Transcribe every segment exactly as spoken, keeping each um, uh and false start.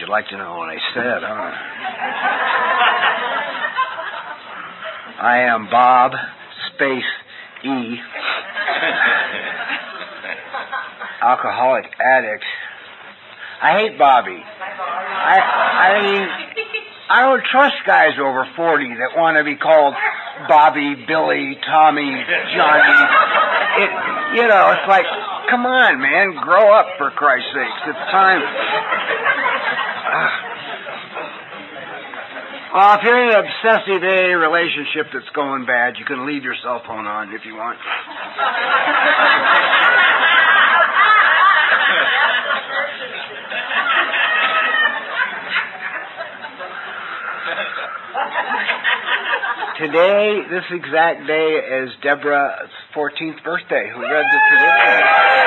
you'd like to know what I said, huh? I am Bob, space, E, alcoholic addict. I hate Bobby. I, I mean, I don't trust guys over forty that want to be called Bobby, Billy, Tommy, Johnny. It, you know, it's like, come on, man, grow up for Christ's sakes. It's time. Uh, well, if you're in an obsessive A relationship that's going bad, you can leave your cell phone on if you want. Today, this exact day, is Deborah's fourteenth birthday, who read the tradition.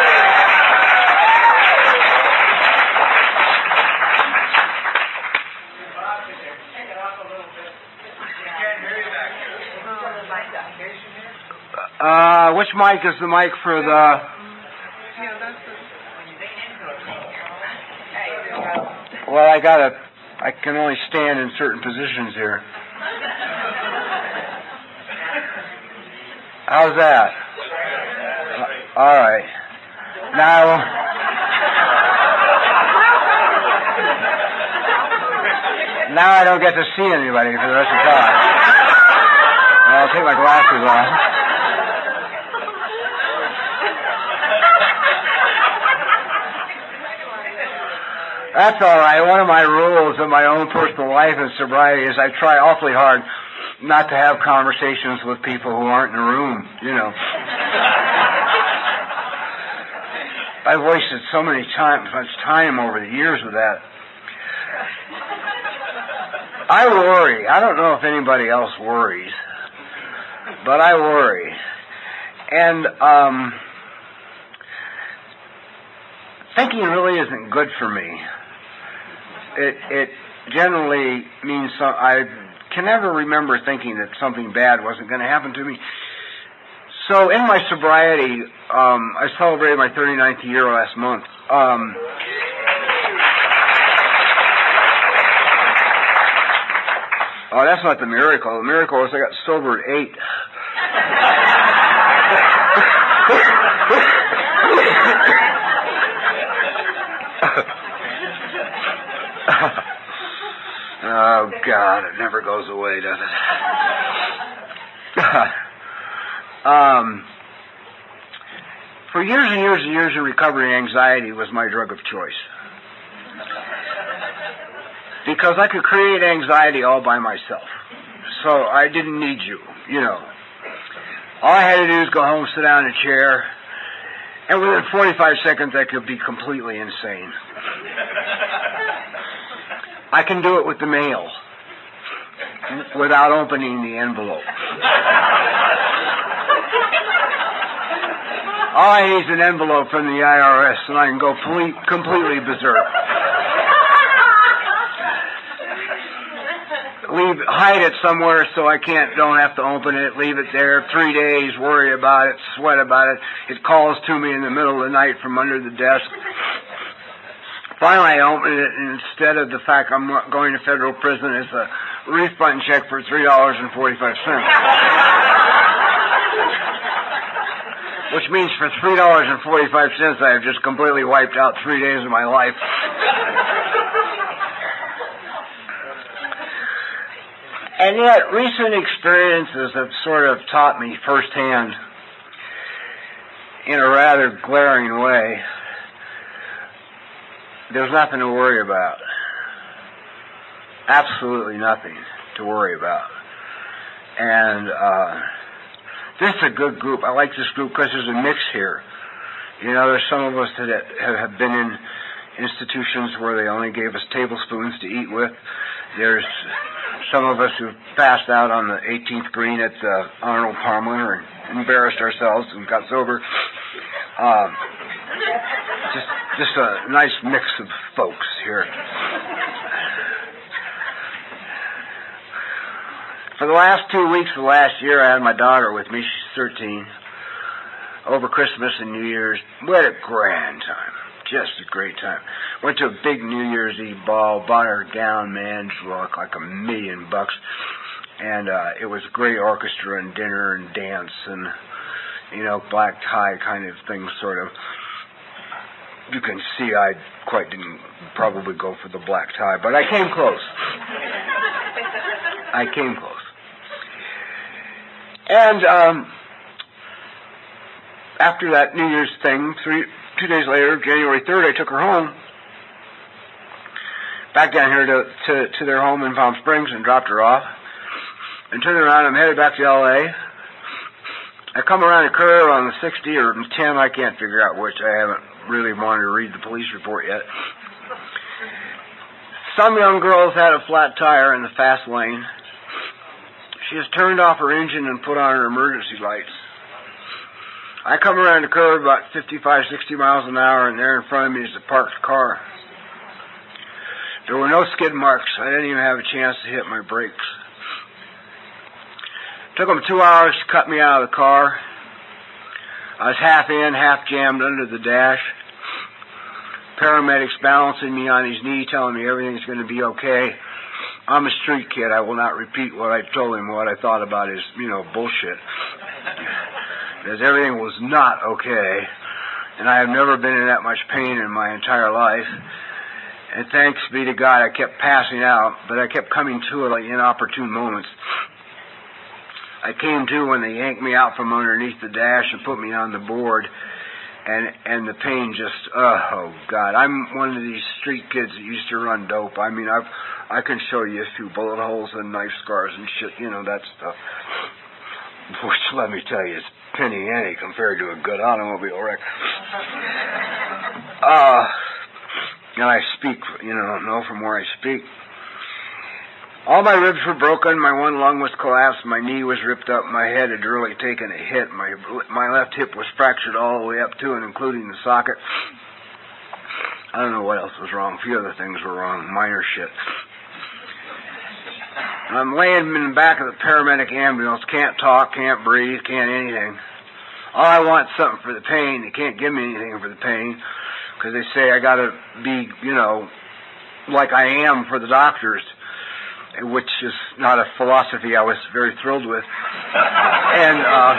Uh, which mic is the mic for the... Well, I gotta... I can only stand in certain positions here. How's that? Uh, all right. Now, now I don't get to see anybody for the rest of the time. I'll take my glasses off. That's all right. One of my rules of my own personal life and sobriety is I try awfully hard not to have conversations with people who aren't in the room, you know. I've wasted so many time, much time over the years with that. I worry. I don't know if anybody else worries, but I worry. And um, thinking really isn't good for me. It it generally means so, I can never remember thinking that something bad wasn't going to happen to me. So in my sobriety, um, I celebrated my thirty-ninth year last month. Um, oh, that's not the miracle. The miracle is I got sober at eight. Oh, God, it never goes away, does it? um, for years and years and years in recovery, anxiety was my drug of choice. Because I could create anxiety all by myself. So I didn't need you, you know. All I had to do is go home, sit down in a chair, and within forty-five seconds I could be completely insane. I can do it with the mail without opening the envelope. All I need is an envelope from the I R S and I can go ple- completely berserk. Leave, hide it somewhere so I can't, don't have to open it, leave it there three days, worry about it, sweat about it. It calls to me in the middle of the night from under the desk. Finally, I opened it, and instead of the fact I'm going to federal prison, it's a refund check for three dollars and forty-five cents. Which means for three dollars and forty-five cents, I have just completely wiped out three days of my life. And yet, recent experiences have sort of taught me firsthand, in a rather glaring way, there's nothing to worry about. Absolutely nothing to worry about. And uh, this is a good group. I like this group because there's a mix here. You know, there's some of us that have been in institutions where they only gave us tablespoons to eat with. There's some of us who passed out on the eighteenth green at the Arnold Palmer and embarrassed ourselves and got sober. Um, just, just a nice mix of folks here. For the last two weeks of last year, I had my daughter with me. She's thirteen. Over Christmas and New Year's, we had a grand time. just a great time. Went to a big New Year's Eve ball, bought her a gown, man, she looked like a million bucks. And uh, it was great orchestra and dinner and dance and, you know, black tie kind of thing, sort of. You can see I quite didn't probably go for the black tie, but I came close. I came close. And um, after that New Year's thing, three, two days later, January third, I took her home, back down here to, to, to their home in Palm Springs and dropped her off. And turned around, I'm headed back to L A. I come around a curve on the sixty or ten, I can't figure out which. I haven't really wanted to read the police report yet. Some young girl's had a flat tire in the fast lane. She has turned off her engine and put on her emergency lights. I come around the curve about fifty-five, sixty miles an hour, and there in front of me is a parked car. There were no skid marks. I didn't even have a chance to hit my brakes. Took them two hours to cut me out of the car. I was half in, half jammed under the dash. Paramedics balancing me on his knee, telling me everything's going to be okay. I'm a street kid. I will not repeat what I told him, what I thought about his, you know, bullshit. Because everything was not okay. And I have never been in that much pain in my entire life. And thanks be to God, I kept passing out, but I kept coming to at like inopportune moments. I came to when they yanked me out from underneath the dash and put me on the board, and and the pain just, oh, God. I'm one of these street kids that used to run dope. I mean, I've, I can show you a few bullet holes and knife scars and shit, you know, that stuff. Which, let me tell you, is penny ante compared to a good automobile wreck. Uh, and I speak, you know, know from where I speak. All my ribs were broken, my one lung was collapsed, my knee was ripped up, my head had really taken a hit, my my left hip was fractured all the way up to and including the socket. I don't know what else was wrong. A few other things were wrong, minor shit. I'm laying in the back of the paramedic ambulance, can't talk, can't breathe, can't anything. All I want is something for the pain. They can't give me anything for the pain because they say I gotta be, you know, like I am for the doctors, which is not a philosophy I was very thrilled with. And uh,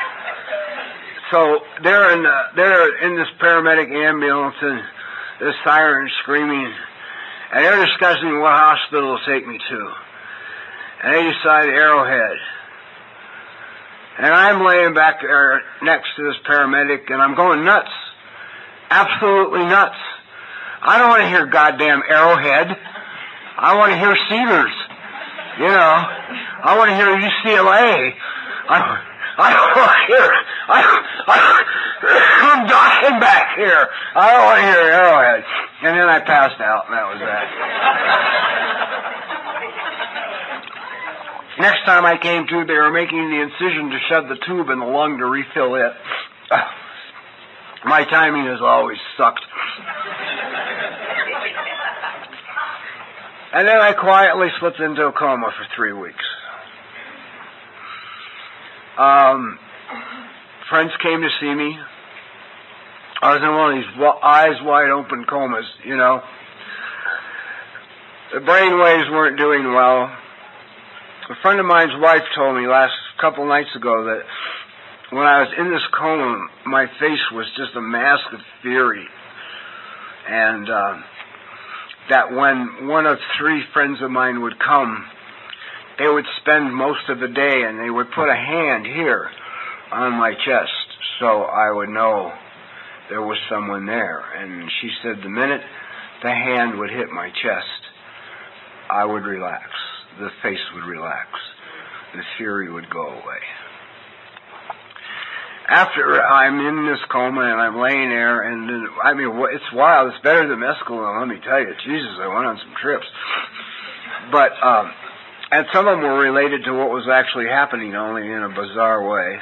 so they're in, uh, they're in this paramedic ambulance, and the siren screaming, and they're discussing what hospital to take me to. And they decide Arrowhead. And I'm laying back there next to this paramedic, and I'm going nuts. Absolutely nuts. I don't want to hear goddamn Arrowhead. I want to hear Cedars. You know, I want to hear U C L A. I, I don't want to hear, I, I, I'm dying back here. I don't want to hear Arrowhead. And then I passed out, and that was that. Next time I came to, they were making the incision to shove the tube in the lung to refill it. My timing has always sucked. And then I quietly slipped into a coma for three weeks. Um, friends came to see me. I was in one of these eyes wide open comas, you know. The brain waves weren't doing well. A friend of mine's wife told me last couple nights ago that when I was in this coma, my face was just a mask of fury. And, uh, that when one of three friends of mine would come, they would spend most of the day and they would put a hand here on my chest so I would know there was someone there. And she said the minute the hand would hit my chest, I would relax. The face would relax. The fury would go away. After I'm in this coma and I'm laying there, and I mean, it's wild. It's better than mescaline, let me tell you. Jesus, I went on some trips. But, um, and some of them were related to what was actually happening, only in a bizarre way.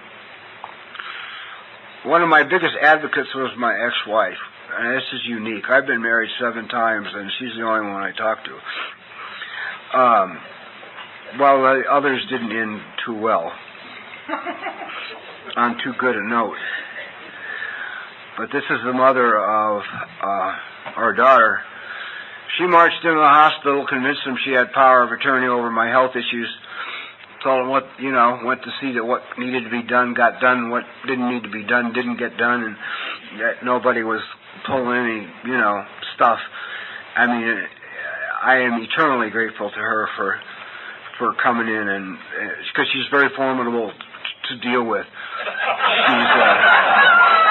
One of my biggest advocates was my ex-wife. And this is unique. I've been married seven times, and she's the only one I talk to. Um, well, the others didn't end too well. On too good a note. but this is the mother of uh, our daughter. She marched into the hospital, convinced them she had power of attorney over my health issues, told them what, you know, went to see that what needed to be done got done, what didn't need to be done didn't get done, and that nobody was pulling any, you know, stuff. I mean, I am eternally grateful to her for for coming in, and because uh, she's very formidable t- to deal with. She's uh,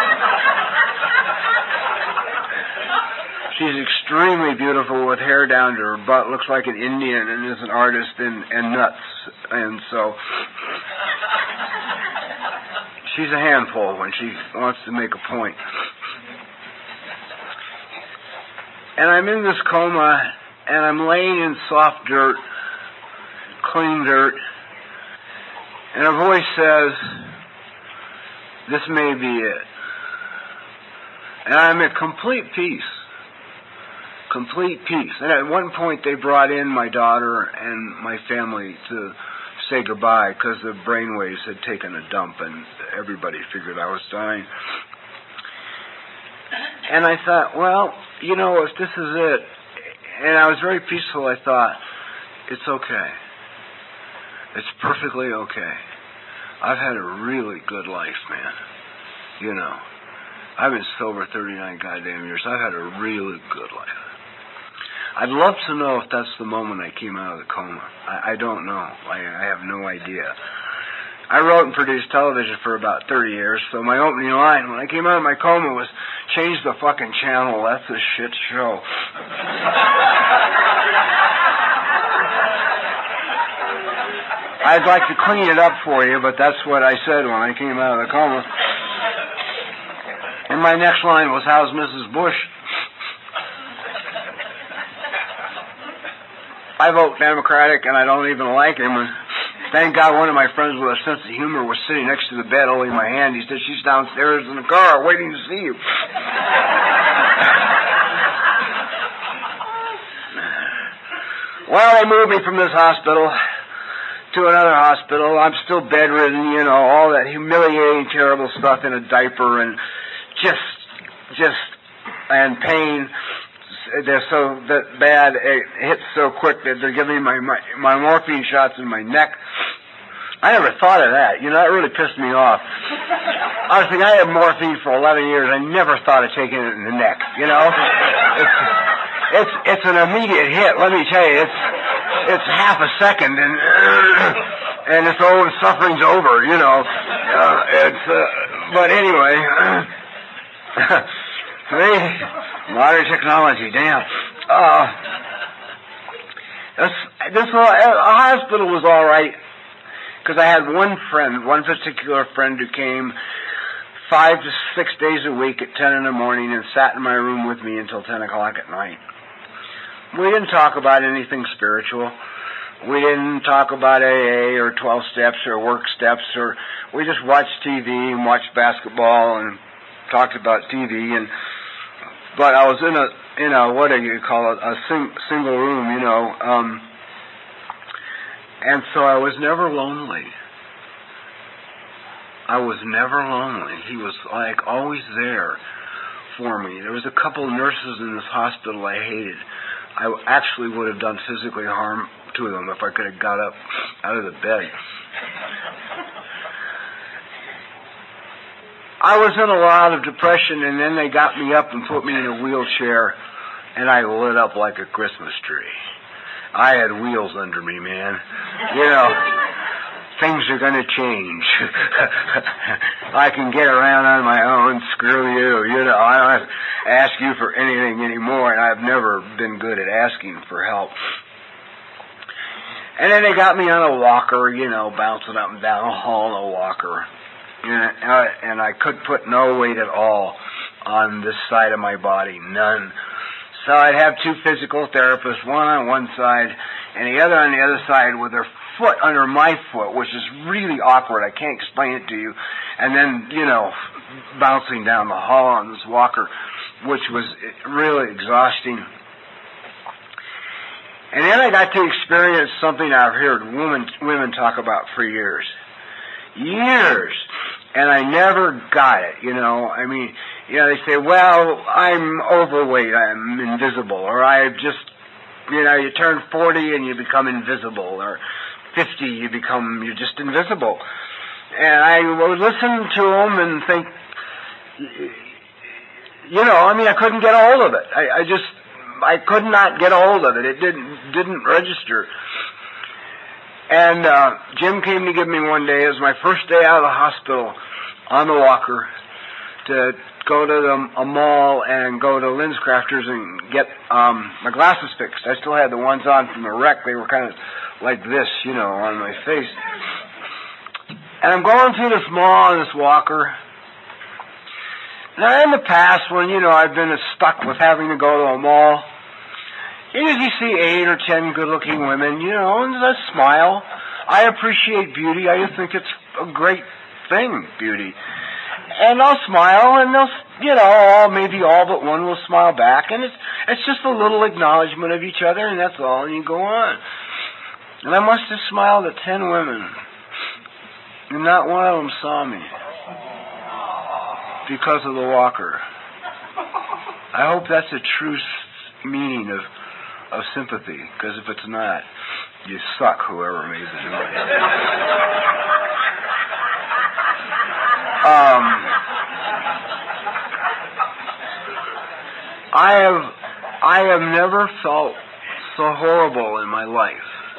She's extremely beautiful with hair down to her butt, looks like an Indian, and is an artist and, and nuts. And so she's a handful when she wants to make a point. And I'm in this coma, and I'm laying in soft dirt, clean dirt, and a voice says, "This may be it." And I'm at complete peace. Complete peace. And at one point they brought in my daughter and my family to say goodbye because the brainwaves had taken a dump and everybody figured I was dying. And I thought, well, you know, if this is it, and I was very peaceful, I thought, it's okay. It's perfectly okay. I've had a really good life, man. You know, I've been sober thirty-nine goddamn years. I've had a really good life. I'd love to know if that's the moment I came out of the coma. I, I don't know. I, I have no idea. I wrote and produced television for about thirty years, so my opening line when I came out of my coma was, "Change the fucking channel, that's a shit show." I'd like to clean it up for you, but that's what I said when I came out of the coma. And my next line was, "How's Missus Bush?" I vote Democratic, and I don't even like him. And thank God one of my friends with a sense of humor was sitting next to the bed holding my hand. He said, "She's downstairs in the car waiting to see you." Well, they moved me from this hospital to another hospital. I'm still bedridden, you know, all that humiliating, terrible stuff in a diaper, and just, just, and pain. They're so that bad, it hits so quick that they're giving me my, my, my morphine shots in my neck. I never thought of that. You know, that really pissed me off. I was thinking, I had morphine for eleven years. I never thought of taking it in the neck, you know? It's, it's, it's an immediate hit, let me tell you. It's, it's half a second, and, uh, and it's over, suffering's over, you know. Uh, it's, uh, but anyway, uh, they, modern technology, damn. Uh, this, this uh, hospital was all right, because I had one friend, one particular friend who came five to six days a week at ten in the morning and sat in my room with me until ten o'clock at night. We didn't talk about anything spiritual. We didn't talk about A A or twelve steps or work steps, or we just watched T V and watched basketball and talked about T V. And but I was in a, you know, what do you call it, a sing, single room, you know, um, and so I was never lonely. I was never lonely. He was like always there for me. There was a couple of nurses in this hospital I hated. I actually would have done physically harm to them if I could have got up out of the bed. I was in a lot of depression, and then they got me up and put me in a wheelchair, and I lit up like a Christmas tree. I had wheels under me, man. You know, things are going to change. I can get around on my own. Screw you. You know, I don't have to ask you for anything anymore, and I've never been good at asking for help. And then they got me on a walker, you know, bouncing up and down the hall on a walker. And I, and I could put no weight at all on this side of my body, none. So I'd have two physical therapists, one on one side and the other on the other side with their foot under my foot, which is really awkward. I can't explain it to you. And then, you know, bouncing down the hall on this walker, which was really exhausting. And then I got to experience something I've heard women, women talk about for years. Years. And I never got it, you know. I mean, you know, they say, well, I'm overweight, I'm invisible, or I just, you know, you turn forty and you become invisible, or fifty, you become, you're just invisible. And I would listen to them and think, you know, I mean, I couldn't get a hold of it. I, I just, I could not get a hold of it. It didn't, didn't register. And uh, Jim came to give me one day, it was my first day out of the hospital, on the walker, to go to the, a mall and go to LensCrafters and get um, my glasses fixed. I still had the ones on from the wreck. They were kind of like this, you know, on my face. And I'm going through this mall on this walker. Now, in the past, when, you know, I've been stuck with having to go to a mall, you usually see eight or ten good-looking women, you know, and I smile. I appreciate beauty. I just think it's a great thing, beauty. And I'll smile, and they'll, you know, all, maybe all but one will smile back, and it's it's just a little acknowledgement of each other, and that's all, and you go on. And I must have smiled at ten women, and not one of them saw me because of the walker. I hope that's a true meaning of of sympathy, because if it's not, you suck, whoever made the noise. um, I have, I have never felt so horrible in my life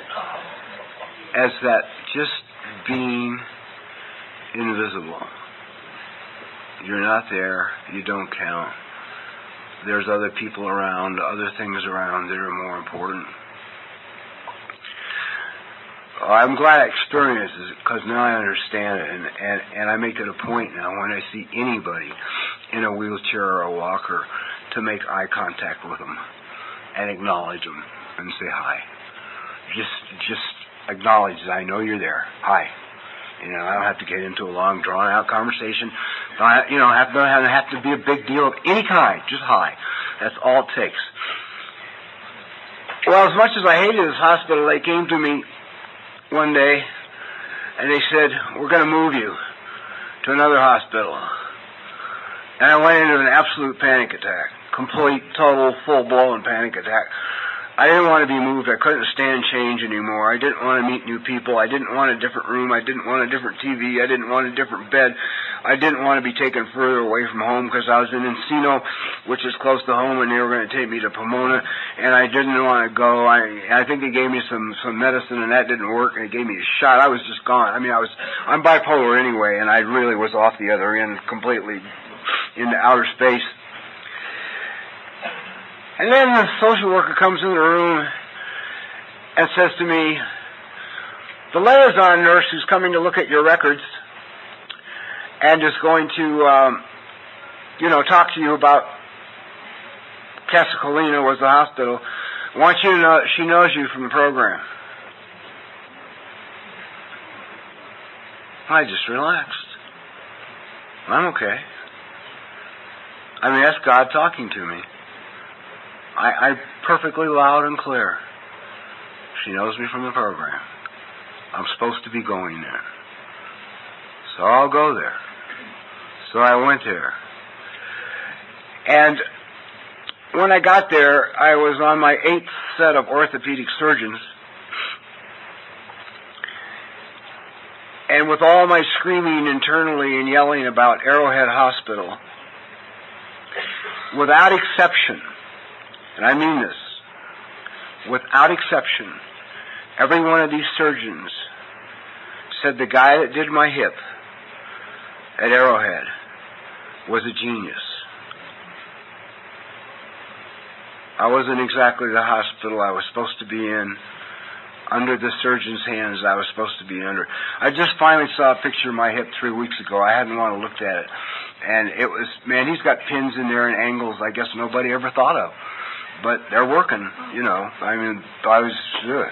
as that just being invisible. You're not there, you don't count. There's other people around, other things around that are more important. I'm glad I experienced it, because now I understand it, and, and, and I make it a point now when I see anybody in a wheelchair or a walker to make eye contact with them and acknowledge them and say hi. Just just acknowledge that I know you're there. Hi. You know, I don't have to get into a long, drawn-out conversation. Don't have, you know, have, don't have to be a big deal of any kind. Just hi. That's all it takes. Well, as much as I hated this hospital, they came to me one day, and they said, we're going to move you to another hospital. And I went into an absolute panic attack. Complete, total, full-blown panic attack. I didn't want to be moved. I couldn't stand change anymore. I didn't want to meet new people. I didn't want a different room. I didn't want a different T V. I didn't want a different bed. I didn't want to be taken further away from home because I was in Encino, which is close to home, and they were going to take me to Pomona, and I didn't want to go. I I think they gave me some some medicine, and that didn't work, and they gave me a shot. I was just gone. I mean, I was I'm bipolar anyway, and I really was off the other end completely into outer space. And then the social worker comes in the room and says to me, the liaison nurse who's coming to look at your records and is going to, um, you know, talk to you about Casa Colina was the hospital, wants you to know she knows you from the program. I just relaxed. I'm okay. I mean, that's God talking to me. I, I perfectly loud and clear. She knows me from the program. I'm supposed to be going there. So I'll go there. So I went there. And when I got there, I was on my eighth set of orthopedic surgeons. And with all my screaming internally and yelling about Arrowhead Hospital, without exception, and I mean this, without exception, every one of these surgeons said the guy that did my hip at Arrowhead was a genius. I wasn't exactly the hospital I was supposed to be in, under the surgeon's hands I was supposed to be under. I just finally saw a picture of my hip three weeks ago. I hadn't want to look at it. And it was, man, he's got pins in there and angles I guess nobody ever thought of. But they're working, you know. I mean, I was... Uh.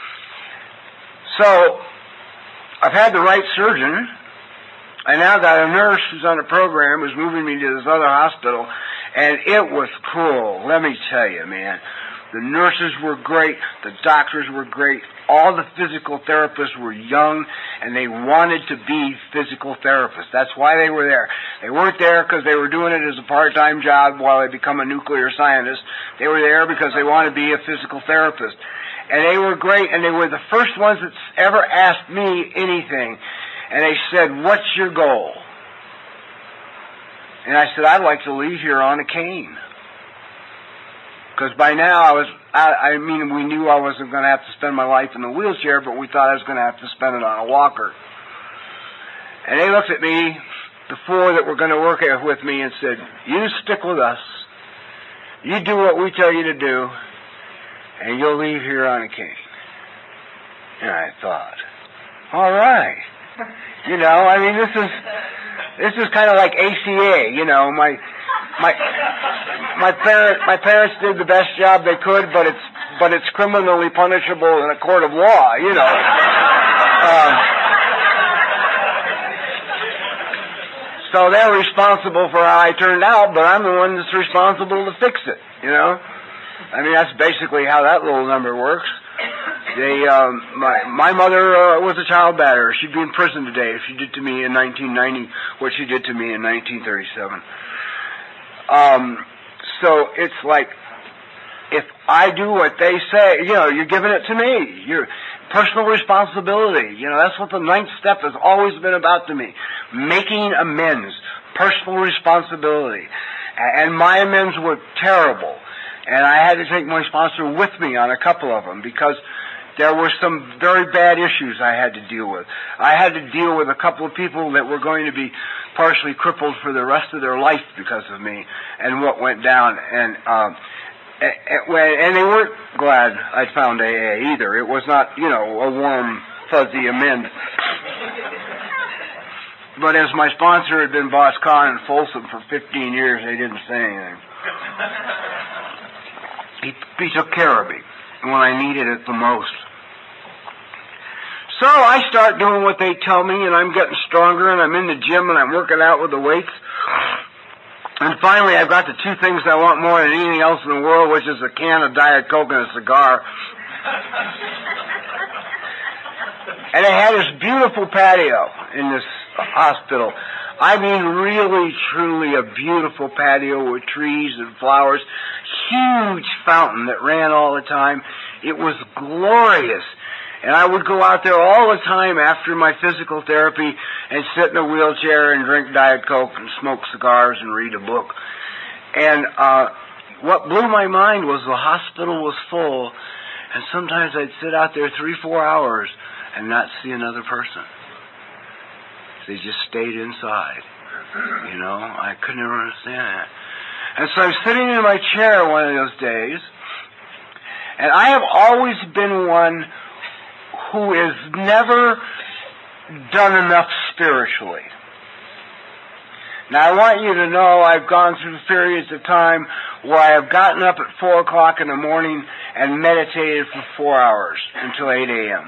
So, I've had the right surgeon. I now got a nurse who's on the program who's moving me to this other hospital. And it was cool, let me tell you, man. The nurses were great. The doctors were great. all the physical therapists were young, and they wanted to be physical therapists. That's why they were there. They weren't there because they were doing it as a part-time job while they become a nuclear scientist. They were there because they wanted to be a physical therapist. And they were great, and they were the first ones that ever asked me anything. And they said, "What's your goal?" And I said, "I'd like to leave here on a cane." Because by now I was, I, I mean, we knew I wasn't going to have to spend my life in the wheelchair, but we thought I was going to have to spend it on a walker. And they looked at me, the four that were going to work with me, and said, "You stick with us. You do what we tell you to do, and you'll leave here on a cane." And I thought, all right. You know, I mean, this is, this is kind of like A C A, you know, my, my, my parents, my parents did the best job they could, but it's, but it's criminally punishable in a court of law, you know. Um, so they're responsible for how I turned out, but I'm the one that's responsible to fix it, you know. I mean, that's basically how that little number works. They, um, my, my mother uh, was a child batterer. She'd be in prison today if she did to me in nineteen ninety what she did to me in nineteen thirty-seven. Um, so it's like, if I do what they say, you know, you're giving it to me. You're personal responsibility. You know, that's what the ninth step has always been about to me. Making amends. Personal responsibility. And my amends were terrible. And I had to take my sponsor with me on a couple of them because there were some very bad issues I had to deal with. I had to deal with a couple of people that were going to be partially crippled for the rest of their life because of me and what went down. And um, and they weren't glad I'd found A A either. It was not, you know, a warm, fuzzy amend. But as my sponsor had been Boss Kahn in Folsom for fifteen years, they didn't say anything. He, he took care of me when I needed it the most. So I start doing what they tell me, and I'm getting stronger, and I'm in the gym, and I'm working out with the weights. And finally, I've got the two things I want more than anything else in the world, which is a can of Diet Coke and a cigar. And I had this beautiful patio in this hospital. I mean, really, truly a beautiful patio with trees and flowers. Huge fountain that ran all the time. It was glorious. And I would go out there all the time after my physical therapy and sit in a wheelchair and drink Diet Coke and smoke cigars and read a book. And uh what blew my mind was the hospital was full, and sometimes I'd sit out there three, four hours and not see another person. They just stayed inside. You know, I could never understand that. And so I'm sitting in my chair one of those days, and I have always been one who has never done enough spiritually. Now, I want you to know I've gone through periods of time where I have gotten up at four o'clock in the morning and meditated for four hours until eight a.m.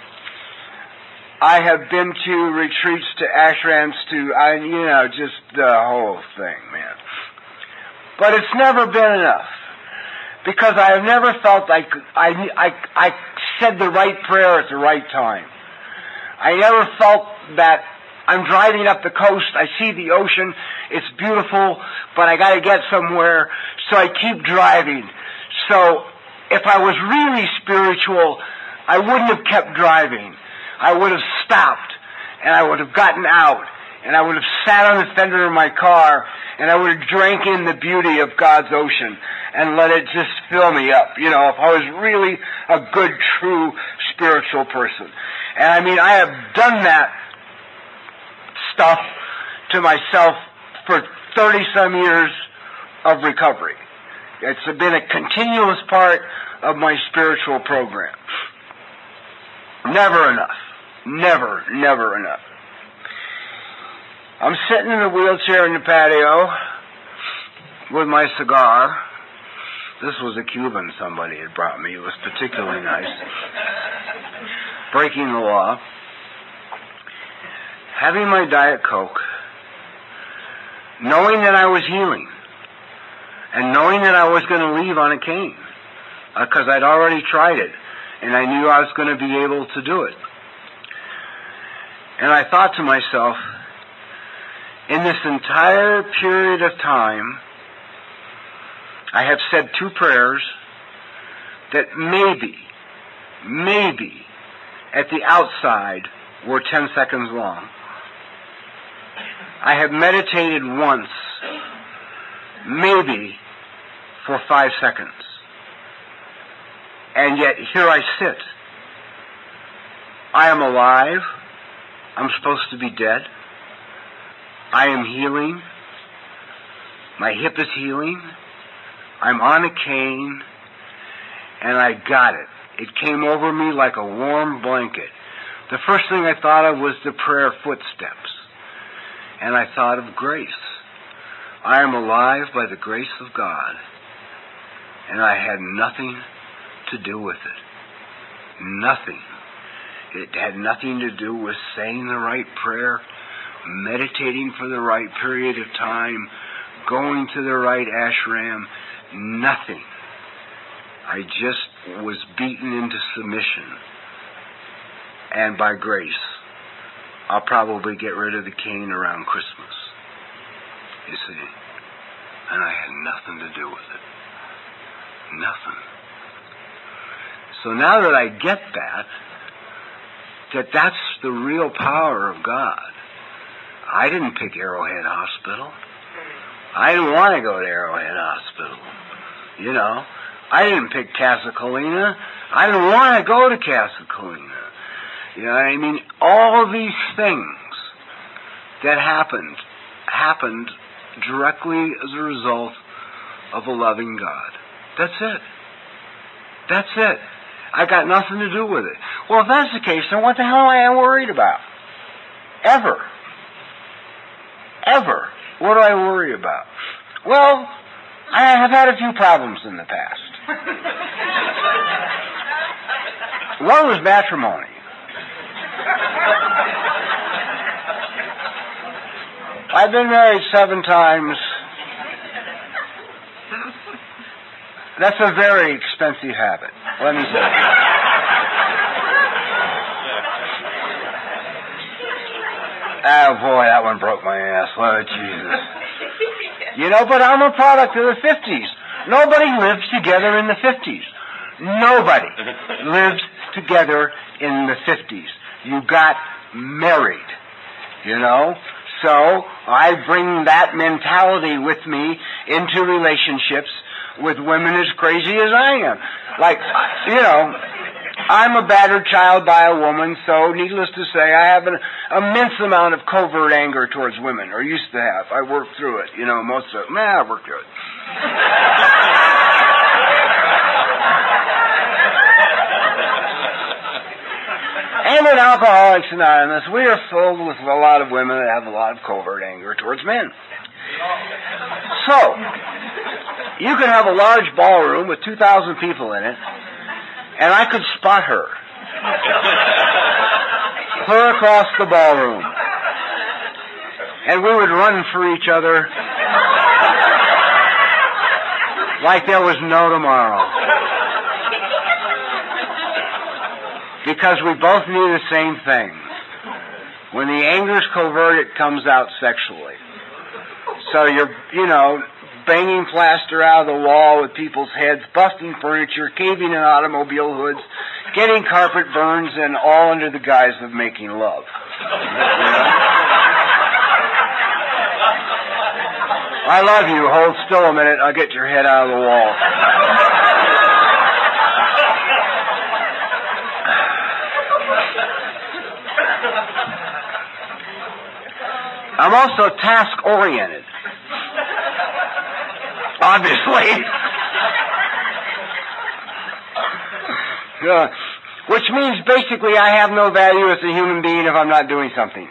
I have been to retreats, to ashrams, to, I, you know, just the whole thing, man. But it's never been enough. Because I have never felt like I, I, I said the right prayer at the right time. I never felt that I'm driving up the coast, I see the ocean, it's beautiful, but I gotta get somewhere, so I keep driving. So, if I was really spiritual, I wouldn't have kept driving. I would have stopped, and I would have gotten out, and I would have sat on the fender of my car, and I would have drank in the beauty of God's ocean, and let it just fill me up, you know, if I was really a good, true, spiritual person. And I mean, I have done that stuff to myself for thirty-some years of recovery. It's been a continuous part of my spiritual program. Never enough. Never, never enough. I'm sitting in a wheelchair in the patio with my cigar. This was a Cuban somebody had brought me. It was particularly nice. Breaking the law. Having my Diet Coke. Knowing that I was healing. And knowing that I was going to leave on a cane. Because uh, I'd already tried it. And I knew I was going to be able to do it. And I thought to myself, in this entire period of time, I have said two prayers that maybe, maybe, at the outside, were ten seconds long. I have meditated once, maybe, for five seconds. And yet, here I sit. I am alive. I'm supposed to be dead. I am healing. My hip is healing. I'm on a cane. And I got it. It came over me like a warm blanket. The first thing I thought of was the prayer footsteps. And I thought of grace. I am alive by the grace of God. And I had nothing to do with it. Nothing. It had nothing to do with saying the right prayer, meditating for the right period of time, going to the right ashram. Nothing. I just was beaten into submission. And by grace, I'll probably get rid of the cane around Christmas. You see? And I had nothing to do with it. Nothing. So now that I get that, that that's the real power of God. I didn't pick Arrowhead Hospital. I didn't want to go to Arrowhead Hospital. You know, I didn't pick Casa Colina. I didn't want to go to Casa Colina. You know what I mean? All these things that happened, happened directly as a result of a loving God. That's it. That's it. I got nothing to do with it. Well, if that's the case, then what the hell am I worried about? Ever. Ever. What do I worry about? Well, I have had a few problems in the past. One was matrimony. I've been married seven times. That's a very expensive habit, let me say. Oh boy, that one broke my ass. Oh, Jesus. You know, but I'm a product of the fifties. Nobody lives together in the fifties. Nobody lives together in the fifties. You got married, you know? So I bring that mentality with me into relationships with women as crazy as I am. Like, you know, I'm a battered child by a woman, so needless to say, I have an immense amount of covert anger towards women, or used to have. I worked through it, you know, most of it. Nah, I worked through it. And in Alcoholics Anonymous, we are filled with a lot of women that have a lot of covert anger towards men. So, you could have a large ballroom with two thousand people in it, and I could spot her clear across the ballroom. And we would run for each other like there was no tomorrow. Because we both knew the same thing. When the anger's covert, it comes out sexually. So you're, you know, banging plaster out of the wall with people's heads, busting furniture, caving in automobile hoods, getting carpet burns, and all under the guise of making love. I love you. Hold still a minute. I'll get your head out of the wall. I'm also task-oriented. Obviously. uh, which means basically I have no value as a human being if I'm not doing something.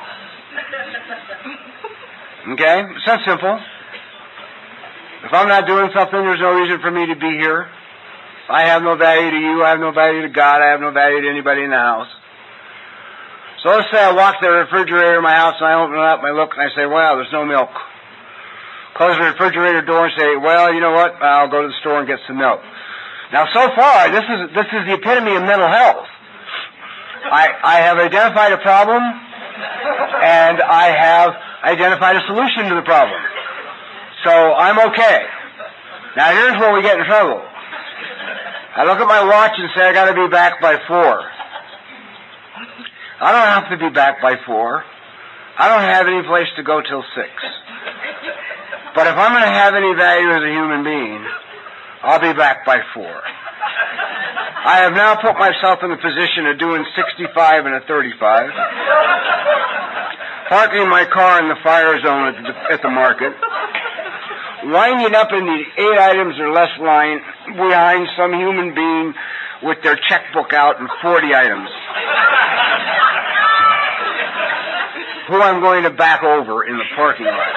Okay? It's that simple. If I'm not doing something, there's no reason for me to be here. I have no value to you. I have no value to God. I have no value to anybody in the house. So let's say I walk to the refrigerator in my house and I open it up and I look and I say, well, there's no milk. Close the refrigerator door and say, well, you know what? I'll go to the store and get some milk. Now, so far, this is this is the epitome of mental health. I, I have identified a problem, and I have identified a solution to the problem. So I'm okay. Now, here's where we get in trouble. I look at my watch and say I got to be back by four. I don't have to be back by four. I don't have any place to go till six. But if I'm going to have any value as a human being, I'll be back by four. I have now put myself in the position of doing sixty-five and a thirty-five, parking my car in the fire zone at the, at the market, winding up in the eight items or less line behind some human being with their checkbook out and forty items, who I'm going to back over in the parking lot.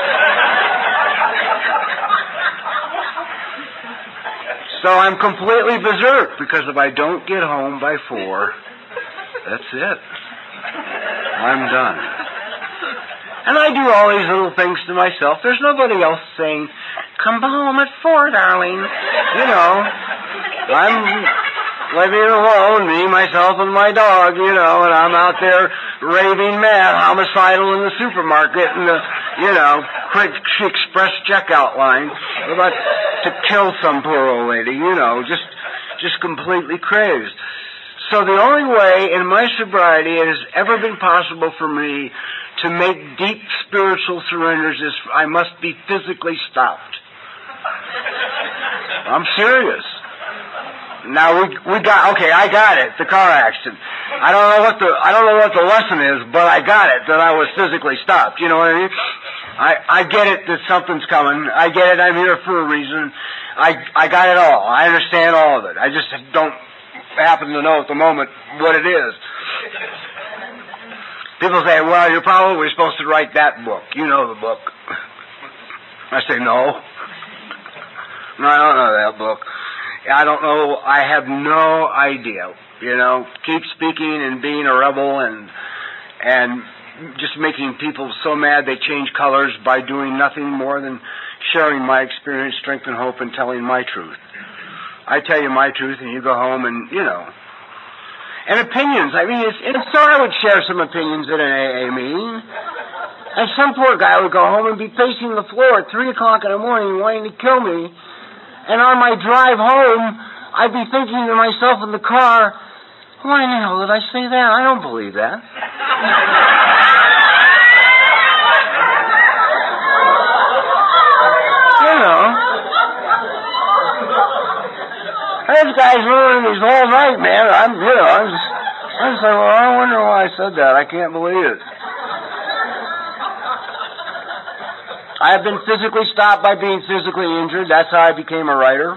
So I'm completely berserk, because if I don't get home by four, that's it. I'm done. And I do all these little things to myself. There's nobody else saying, come home at four, darling. You know, I'm living alone, me, myself, and my dog, you know, and I'm out there raving mad, homicidal in the supermarket and the, you know, quick express checkout line about to kill some poor old lady, you know, just, just completely crazed. So the only way in my sobriety it has ever been possible for me to make deep spiritual surrenders is I must be physically stopped. I'm serious. Now we we got okay. I got it. The car accident. I don't know what the I don't know what the lesson is, but I got it that I was physically stopped. You know what I mean? I I get it that something's coming. I get it. I'm here for a reason. I I got it all. I understand all of it. I just don't happen to know at the moment what it is. People say, "Well, you're probably supposed to write that book. You know the book." I say, "No, no, I don't know that book." I don't know, I have no idea, you know, keep speaking and being a rebel and and just making people so mad they change colors by doing nothing more than sharing my experience, strength, and hope and telling my truth. I tell you my truth and you go home and, you know. And opinions, I mean, it's, it's so I would share some opinions at an A A meeting. And some poor guy would go home and be pacing the floor at three o'clock in the morning wanting to kill me. And on my drive home, I'd be thinking to myself in the car, why in the hell did I say that? I don't believe that. You know. This guy's ruining his whole night, man. I'm, you know, I'm just, I'm just like, well, I wonder why I said that. I can't believe it. I have been physically stopped by being physically injured. That's how I became a writer.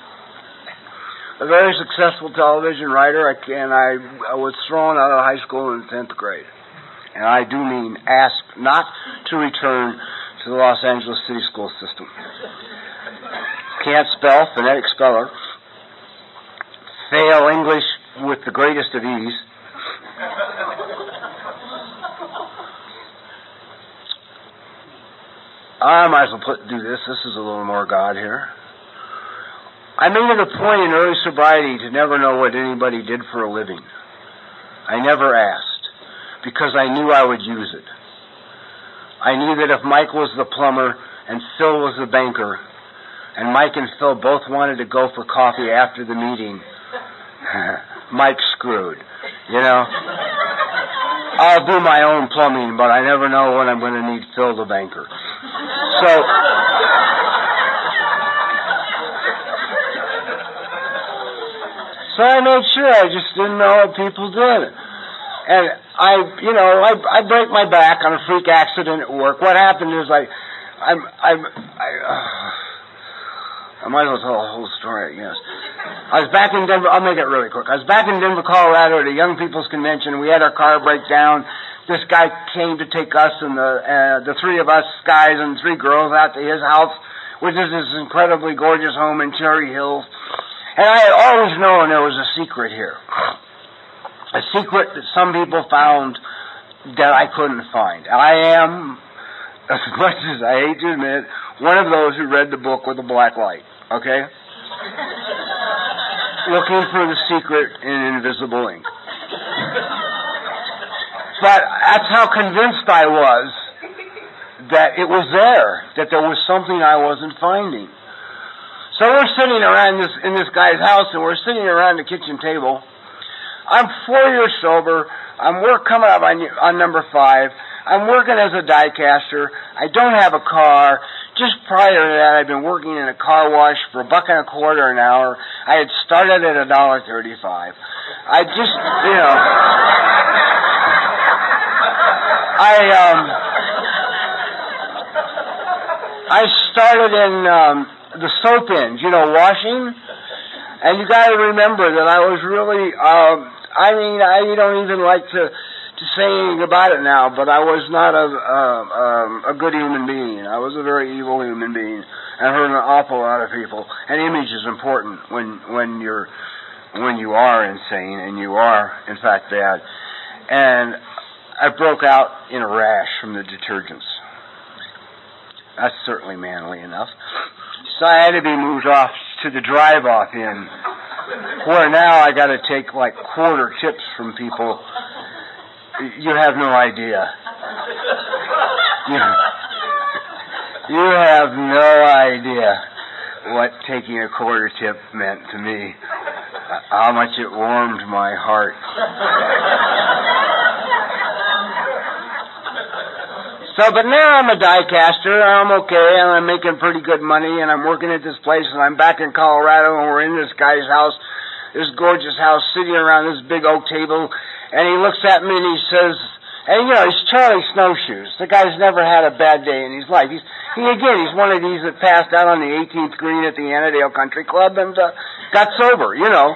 A very successful television writer, and I, I was thrown out of high school in the tenth grade. And I do mean asked not to return to the Los Angeles City school system. Can't spell, phonetic speller. Fail English with the greatest of ease. I might as well put, do this. This is a little more God here. I made it a point in early sobriety to never know what anybody did for a living. I never asked, because I knew I would use it. I knew that if Mike was the plumber and Phil was the banker, and Mike and Phil both wanted to go for coffee after the meeting, Mike's screwed, you know? I'll do my own plumbing, but I never know when I'm going to need Phil the banker. So, so I made sure I just didn't know what people did. And I, you know, I, I break my back on a freak accident at work. What happened is I, I'm, I'm, I, uh, I might as well tell the whole story, I guess. I was back in Denver, I'll make it really quick. I was back in Denver, Colorado at a Young People's Convention. We had our car break down. This guy came to take us and the, uh, the three of us guys and three girls out to his house, which is this incredibly gorgeous home in Cherry Hills. And I had always known there was a secret here. A secret that some people found that I couldn't find. I am, as much as I hate to admit, one of those who read the book with a black light. Okay? looking for the secret in invisible ink. But that's how convinced I was that it was there, that there was something I wasn't finding. So we're sitting around this in this guy's house, and we're sitting around the kitchen table. I'm four years sober. I'm work coming up on, on number five. I'm working as a die caster. I don't have a car. Just prior to that, I'd been working in a car wash for a buck and a quarter an hour. I had started at a dollar thirty-five. I just, you know, I um, I started in um, the soap ends, you know, washing. And you got to remember that I was really, um, I mean, I don't even like to. to say anything about it now, but I was not a, uh, um, a good human being. I was a very evil human being and hurt an awful lot of people. And image is important when when you're when you are insane and you are in fact bad. And I broke out in a rash from the detergents. That's certainly manly enough. So I had to be moved off to the drive-off inn, where now I got to take like quarter tips from people. You have no idea. You, you have no idea what taking a quarter tip meant to me. Uh, how much it warmed my heart. So, but now I'm a die caster, and I'm okay, and I'm making pretty good money, and I'm working at this place, and I'm back in Colorado, and we're in this guy's house, this gorgeous house, sitting around this big oak table. And he looks at me and he says, and you know, he's Charlie Snowshoes. The guy's never had a bad day in his life. He's, he again, he's one of these that passed out on the eighteenth green at the Annandale Country Club and uh, got sober, you know.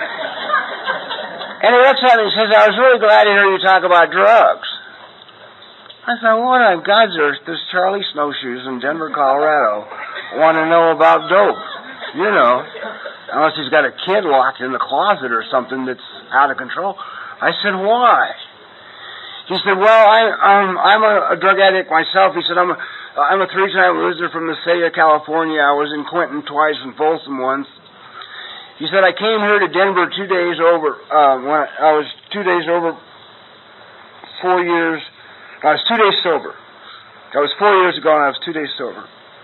And he looks at me and says, I was really glad to hear you talk about drugs. I thought, what on God's earth does Charlie Snowshoes in Denver, Colorado want to know about dope? You know, unless he's got a kid locked in the closet or something that's out of control. I said, why? He said, well, I, um, I'm a, a drug addict myself. He said, I'm a, I'm a three-time loser from the state of California. I was in Quentin twice and Folsom once. He said, I came here to Denver two days over, uh, when I was two days over four years. I was two days sober. That was four years ago, and I was two days sober.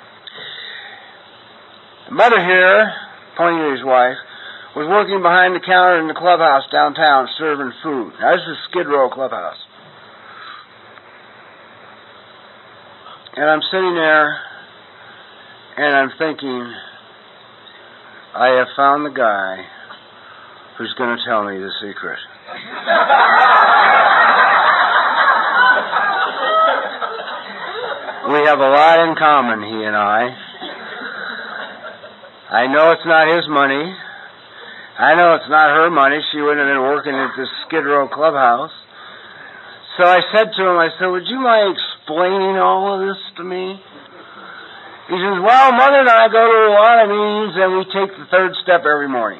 The mother here, pointing to his wife, was working behind the counter in the clubhouse downtown serving food. Now, this is Skid Row Clubhouse. And I'm sitting there, and I'm thinking, I have found the guy who's going to tell me the secret. We have a lot in common, he and I. I know it's not his money. I know it's not her money. She wouldn't have been working at this Skid Row Clubhouse. So I said to him, I said, would you mind explaining all of this to me? He says, well, Mother and I go to a lot of meetings and we take the third step every morning.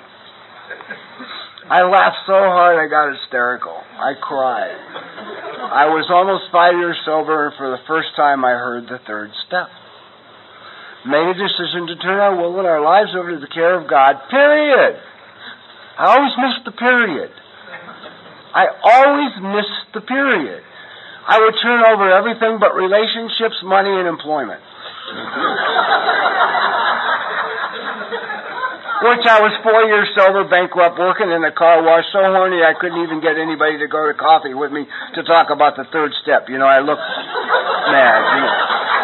I laughed so hard I got hysterical. I cried. I was almost five years sober, and for the first time I heard the third step. Made a decision to turn our will and our lives over to the care of God, period. I always missed the period. I always missed the period. I would turn over everything but relationships, money, and employment. Which I was four years sober, bankrupt, working in a car wash, so horny I couldn't even get anybody to go to coffee with me to talk about the third step. You know, I looked mad, you know.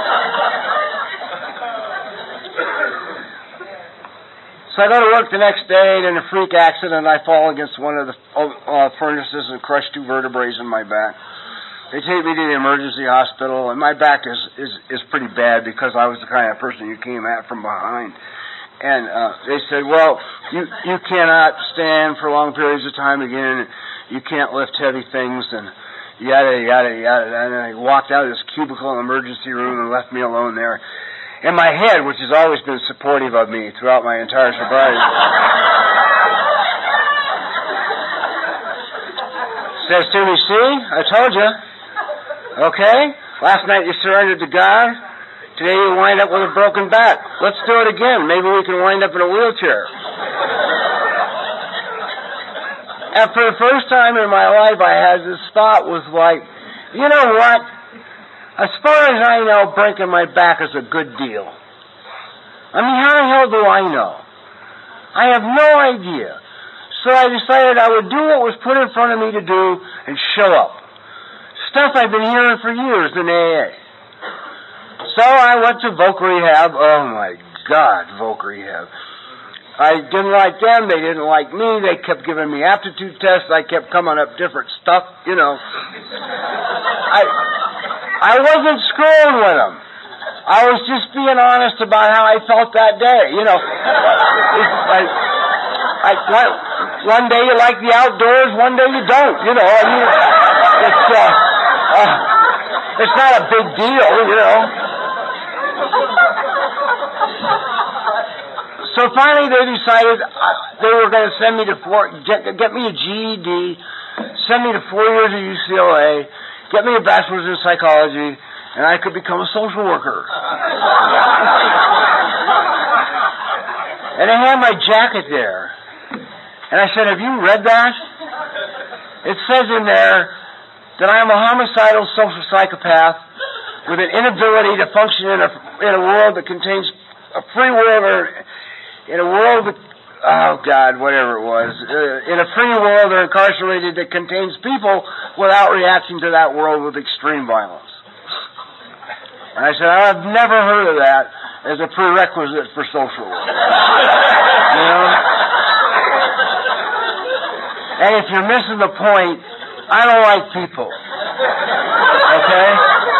So I go to work the next day, and in a freak accident, I fall against one of the uh, furnaces and crush two vertebrae in my back. They take me to the emergency hospital, and my back is, is, is pretty bad because I was the kind of person you came at from behind. And uh, they said, well, you, you cannot stand for long periods of time again. You can't lift heavy things, and yada, yada, yada. And then I walked out of this cubicle in the emergency room and left me alone there. And my head, which has always been supportive of me throughout my entire sobriety, says to me, see, I told you. Okay? Last night you surrendered to God. Today you wind up with a broken back. Let's do it again. Maybe we can wind up in a wheelchair. And for the first time in my life, I had this thought was like, you know what? As far as I know, breaking my back is a good deal. I mean, how the hell do I know? I have no idea. So I decided I would do what was put in front of me to do and show up. Stuff I've been hearing for years in A A. So I went to Voc Rehab. Oh my God, Voc Rehab. I didn't like them, they didn't like me, they kept giving me aptitude tests, I kept coming up different stuff, you know. I I wasn't screwing with them. I was just being honest about how I felt that day, you know. It's like, I, one, one day you like the outdoors, one day you don't, you know. I mean, it's, uh, uh, it's not a big deal, you know. So finally they decided they were going to send me to four, get, get me a G E D, send me to four years at U C L A, get me a bachelor's in psychology, and I could become a social worker. And I had my jacket there. And I said, have you read that? It says in there that I am a homicidal social psychopath with an inability to function in a, in a world that contains a free world, or in a world that, oh God, whatever it was, uh, in a free world or incarcerated that contains people without reacting to that world with extreme violence. And I said, I've never heard of that as a prerequisite for social work. You know? And if you're missing the point, I don't like people. Okay?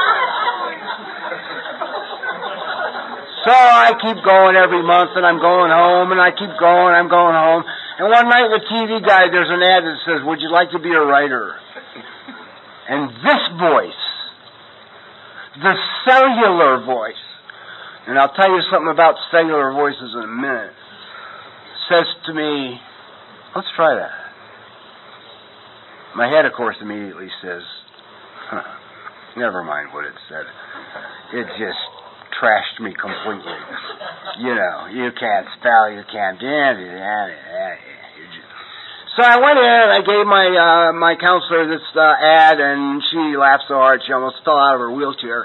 So I keep going every month, and I'm going home, and I keep going, I'm going home. And one night the T V guy, there's an ad that says, would you like to be a writer? And this voice, the cellular voice, and I'll tell you something about cellular voices in a minute, says to me, let's try that. My head, of course, immediately says, huh, never mind what it said. It just trashed me completely. You know, you can't spell, you can't do it. So I went in and I gave my uh, my counselor this uh, ad, and she laughed so hard she almost fell out of her wheelchair.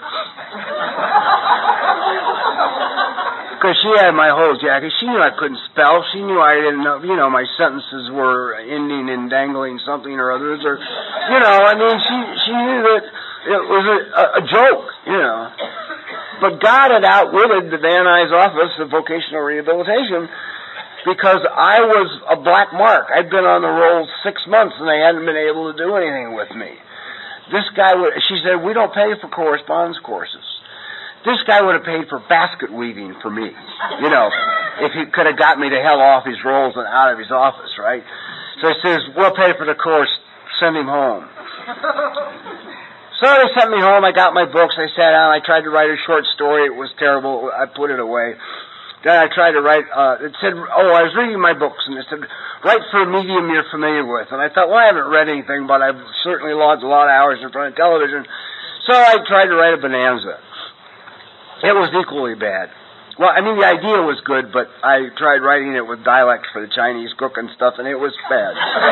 Because she had my whole jacket. She knew I couldn't spell. She knew I didn't know, you know, my sentences were ending in dangling something or others. Or, you know, I mean, she, she knew that it was a, a joke, you know. But God had outwitted the Van Nuys office of vocational rehabilitation, because I was a black mark. I'd been on the roll six months and they hadn't been able to do anything with me. This guy would, she said, we don't pay for correspondence courses. This guy would have paid for basket weaving for me, you know, if he could have got me the hell off his rolls and out of his office, right? So he says, we'll pay for the course, send him home. So they sent me home, I got my books, I sat down, I tried to write a short story, it was terrible, I put it away. Then I tried to write, uh, it said, oh, I was reading my books, and it said, write for a medium you're familiar with. And I thought, well, I haven't read anything, but I've certainly logged a lot of hours in front of television. So I tried to write a bonanza. It was equally bad. Well, I mean, the idea was good, but I tried writing it with dialects for the Chinese cook and stuff, and it was bad.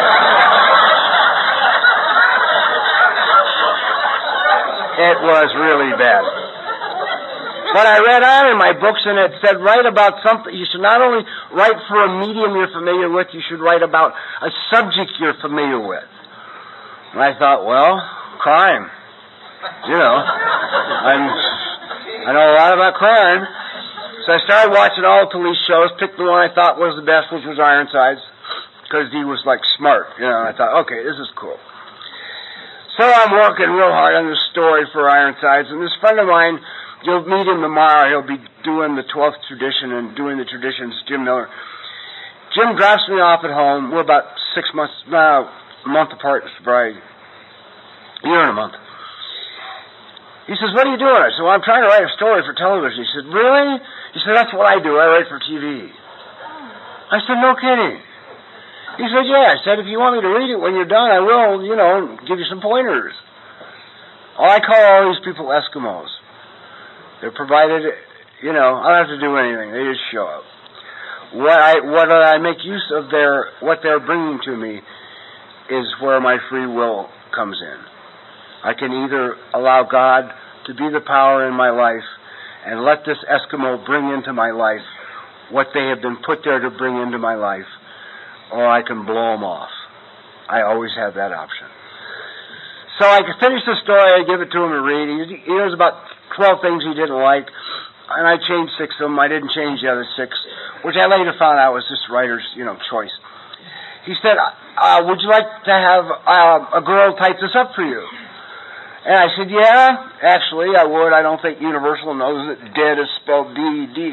It was really bad. But I read on in my books, and it said, write about something. You should not only write for a medium you're familiar with, you should write about a subject you're familiar with. And I thought, well, crime. You know, I'm, I know a lot about crime. So I started watching all the police shows, picked the one I thought was the best, which was Ironsides, because he was, like, smart. You know, and I thought, okay, this is cool. So I'm working real hard on this story for Ironsides, and this friend of mine, you'll meet him tomorrow. He'll be doing the twelfth tradition and doing the traditions, Jim Miller. Jim drops me off at home. We're about six months, no, a month apart, sobriety. A year and a month. He says, what are you doing? I said, well, I'm trying to write a story for television. He said, really? He said, that's what I do. I write for T V. I said, no kidding. He said, yeah. I said, if you want me to read it when you're done, I will, you know, give you some pointers. Oh, I call all these people Eskimos. They're provided, you know, I don't have to do anything. They just show up. What I, what I make use of their, what they're bringing to me is where my free will comes in. I can either allow God to be the power in my life and let this Eskimo bring into my life what they have been put there to bring into my life, or I can blow them off. I always have that option. So I finished the story, I give it to him to read. He, he was about twelve things he didn't like, and I changed six of them. I didn't change the other six, which I later found out was just writer's, you know, choice. He said, uh, would you like to have uh, a girl type this up for you? And I said, yeah, actually, I would. I don't think Universal knows that dead is spelled D E D.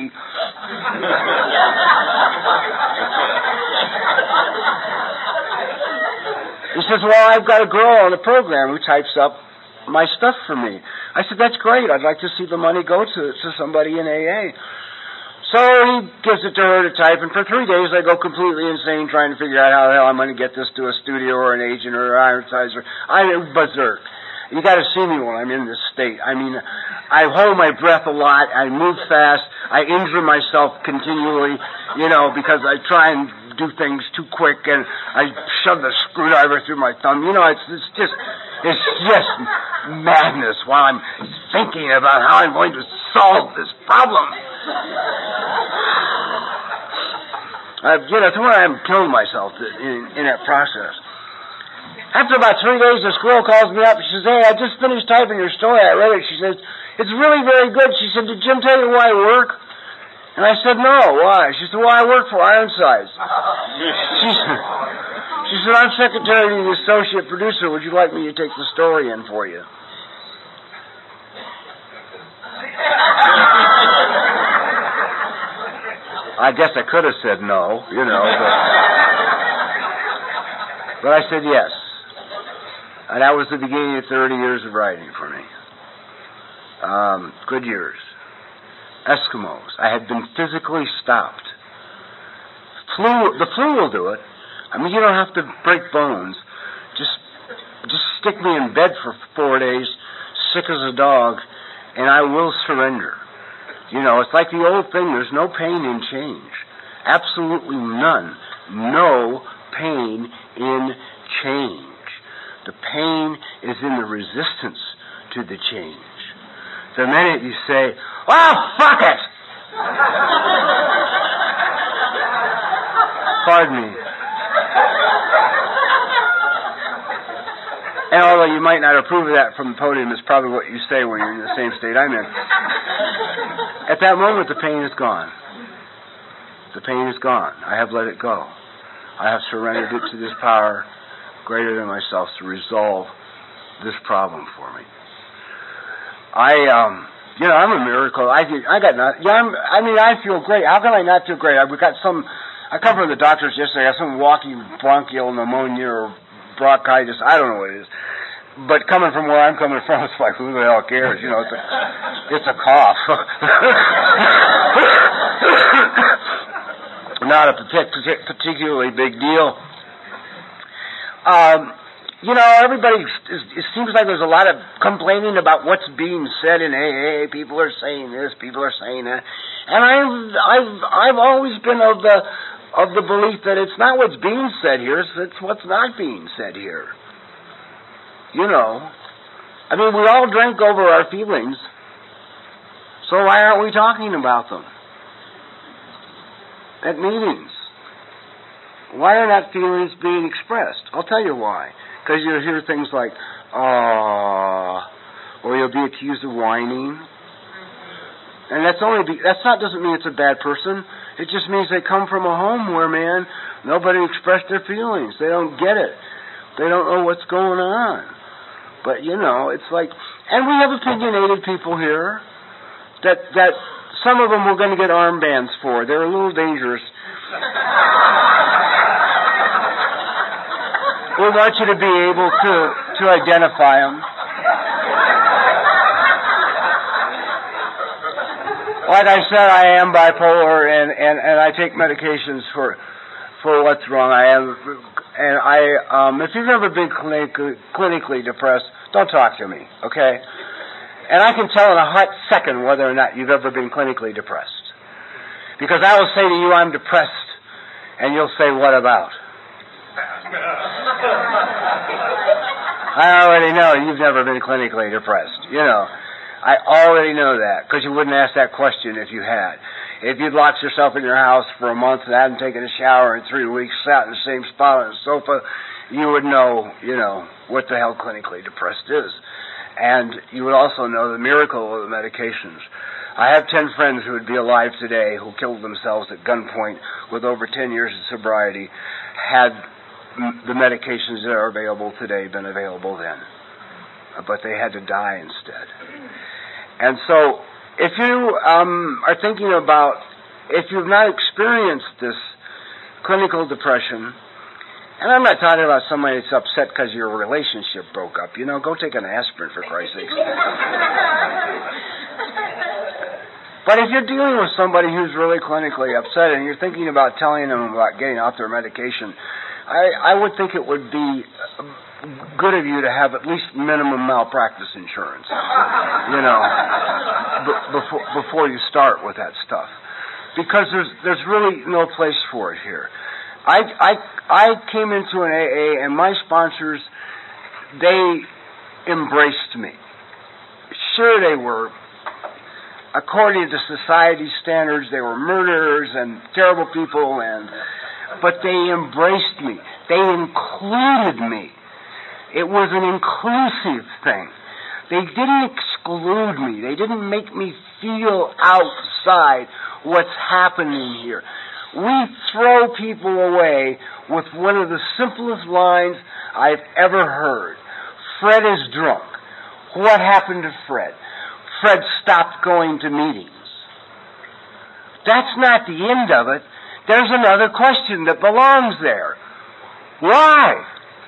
He says, well, I've got a girl on the program who types up my stuff for me. I said, that's great. I'd like to see the money go to, to somebody in A A. So he gives it to her to type, and for three days I go completely insane trying to figure out how the hell I'm going to get this to a studio or an agent or an advertiser. I'm berserk. You got to see me when I'm in this state. I mean, I hold my breath a lot. I move fast. I injure myself continually, you know, because I try and do things too quick, and I shove the screwdriver through my thumb. You know, it's, it's just, it's just madness while I'm thinking about how I'm going to solve this problem. I've, you know, to where I'm killing myself in, in that process. After about three days, this girl calls me up. She says, hey, I just finished typing your story. I read it. She says, it's really very good. She said, did Jim tell you where I work? And I said, no, why? She said, well, I work for Ironsides. She said, she said, I'm secretary to the associate producer. Would you like me to take the story in for you? I guess I could have said no, you know, but, but I said yes. And that was the beginning of thirty years of writing for me. Um, good years. Eskimos. I had been physically stopped. Flu, the flu will do it. I mean, you don't have to break bones. Just, just stick me in bed for four days, sick as a dog, and I will surrender. You know, it's like the old thing, there's no pain in change. Absolutely none. No pain in change. The pain is in the resistance to the change. The minute you say, well, fuck it! Pardon me. And although you might not approve of that from the podium, it's probably what you say when you're in the same state I'm in. At that moment, the pain is gone. The pain is gone. I have let it go. I have surrendered it to this power greater than myself to resolve this problem for me. I, um, you know, I'm a miracle. I, I got not. Yeah, I'm, I mean, I feel great. How can I not feel great? I've got some. I come from the doctors yesterday. I got some walking bronchial pneumonia or bronchitis. I don't know what it is. But coming from where I'm coming from, it's like, who the hell cares? You know, it's a, it's a cough. Not a partic- particularly big deal. Um, you know, everybody, it seems like there's a lot of complaining about what's being said in A A. People are saying this, people are saying that. And I've, I've, I've always been of the, of the belief that it's not what's being said here, it's, it's what's not being said here. You know, I mean, we all drink over our feelings, so why aren't we talking about them at meetings? Why are not feelings being expressed? I'll tell you why. Because you'll hear things like, "Aww," or you'll be accused of whining, and that's only be, that's not doesn't mean it's a bad person. It just means they come from a home where, man, nobody expressed their feelings. They don't get it. They don't know what's going on. But, you know, it's like, and we have opinionated people here that, that some of them we're going to get armbands for. They're a little dangerous. We want you to be able to, to identify them. Like I said, I am bipolar, and, and, and I take medications for for what's wrong. I am, and I, um, if you've ever been clinically, clinically depressed, don't talk to me, okay? And I can tell in a hot second whether or not you've ever been clinically depressed. Because I will say to you, I'm depressed, and you'll say, what about? I already know you've never been clinically depressed. You know, I already know that because you wouldn't ask that question if you had. If you'd locked yourself in your house for a month and hadn't taken a shower in three weeks, sat in the same spot on the sofa, you would know, you know, what the hell clinically depressed is. And you would also know the miracle of the medications. I have ten friends who would be alive today who killed themselves at gunpoint with over ten years of sobriety had the medications that are available today been available then. But they had to die instead. And so, if you um, are thinking about, if you've not experienced this clinical depression, and I'm not talking about somebody that's upset because your relationship broke up. You know, go take an aspirin, for Christ's sake. But if you're dealing with somebody who's really clinically upset and you're thinking about telling them about getting off their medication, I, I would think it would be good of you to have at least minimum malpractice insurance, you know, b- before, before you start with that stuff. Because there's there's really no place for it here. I, I, I came into an A A and my sponsors, they embraced me. Sure, they were, according to society standards, they were murderers and terrible people, and but they embraced me. They included me. It was an inclusive thing. They didn't exclude me. They didn't make me feel outside what's happening here. We throw people away with one of the simplest lines I've ever heard. Fred is drunk. What happened to Fred? Fred stopped going to meetings. That's not the end of it. There's another question that belongs there. Why?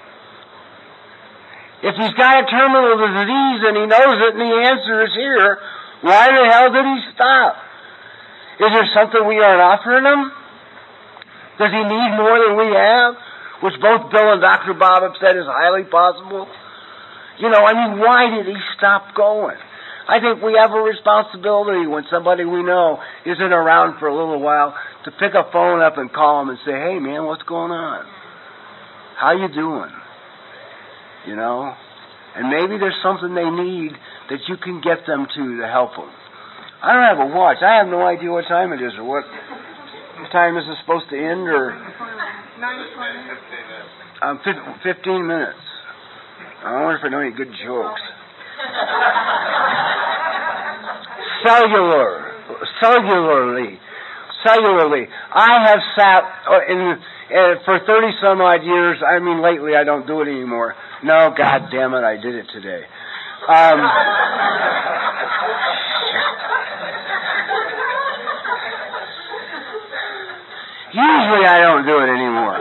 If he's got a terminal disease and he knows it and the answer is here, why the hell did he stop? Is there something we aren't offering him? Does he need more than we have? Which both Bill and Doctor Bob have said is highly possible. You know, I mean, why did he stop going? I think we have a responsibility when somebody we know isn't around for a little while to pick a phone up and call them and say, hey, man, what's going on? How you doing? You know? And maybe there's something they need that you can get them to to help them. I don't have a watch. I have no idea what time it is or what time is it supposed to end or... Um, fifteen minutes. I wonder if I know any good jokes. Cellular. Cellularly. Cellularly. I have sat in, in for thirty some odd years. I mean, lately I don't do it anymore. No, God damn it, I did it today. Um, usually I don't do it anymore.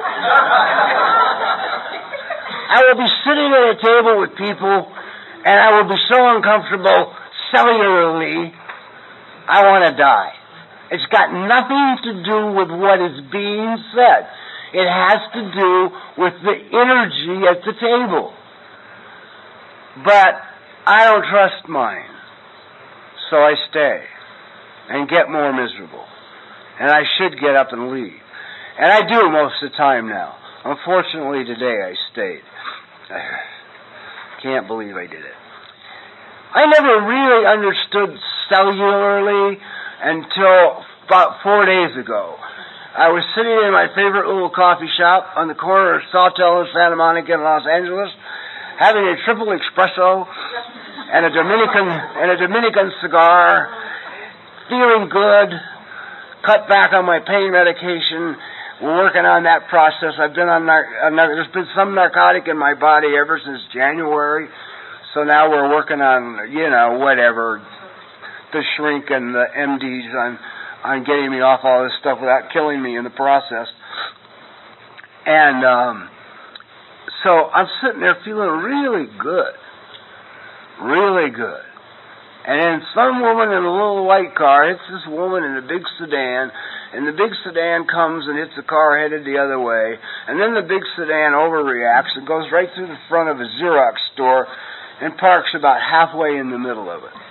I will be sitting at a table with people, and I will be so uncomfortable cellularly, I want to die. It's got nothing to do with what is being said. It has to do with the energy at the table. But I don't trust mine. So I stay and get more miserable. And I should get up and leave. And I do most of the time now. Unfortunately, today I stayed. I can't believe I did it. I never really understood cellularly until about four days ago. I was sitting in my favorite little coffee shop on the corner of Sawtell and Santa Monica in Los Angeles, having a triple espresso and a Dominican and a Dominican cigar, feeling good, cut back on my pain medication. We're working on that process. I've been on nar- uh, nar- there's been some narcotic in my body ever since January, so now we're working on, you know, whatever, the shrink and the M Ds on on getting me off all this stuff without killing me in the process. And um, so I'm sitting there feeling really good, really good. And then some woman in a little white car hits this woman in a big sedan, and the big sedan comes and hits the car headed the other way, and then the big sedan overreacts and goes right through the front of a Xerox store and parks about halfway in the middle of it.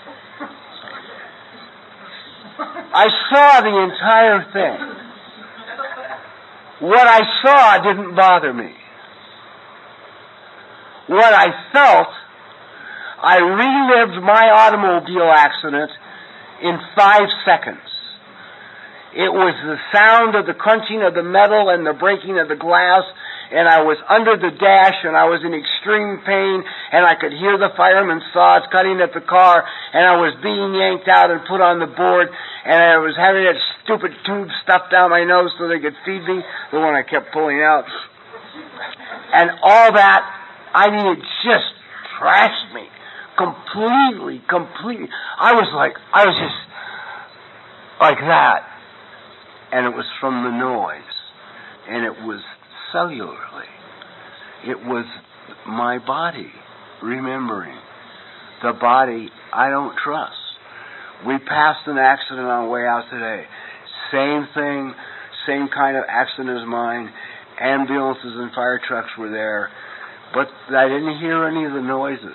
I saw the entire thing. What I saw didn't bother me. what I felt, I relived my automobile accident in five seconds. It was the sound of the crunching of the metal and the breaking of the glass, and I was under the dash, and I was in extreme pain, and I could hear the fireman's saws cutting at the car, and I was being yanked out and put on the board, and I was having that stupid tube stuffed down my nose so they could feed me, the one I kept pulling out. And all that, I mean, it just trashed me. Completely, completely. I was like, I was just like that. And it was from the noise. And it was cellularly. It was my body remembering. The body I don't trust. We passed an accident on the way out today. Same thing, same kind of accident as mine. Ambulances and fire trucks were there. But I didn't hear any of the noises.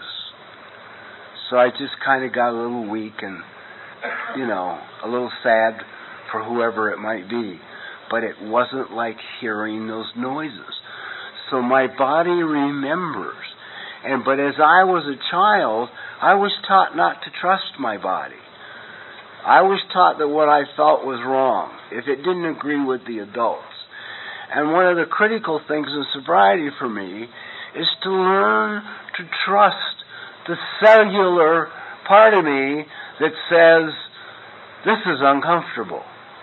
So I just kind of got a little weak and, you know, a little sad for whoever it might be. But it wasn't like hearing those noises. So my body remembers. And but as I was a child, I was taught not to trust my body. I was taught that what I felt was wrong if it didn't agree with the adults. And one of the critical things in sobriety for me is to learn to trust the cellular part of me that says, this is uncomfortable.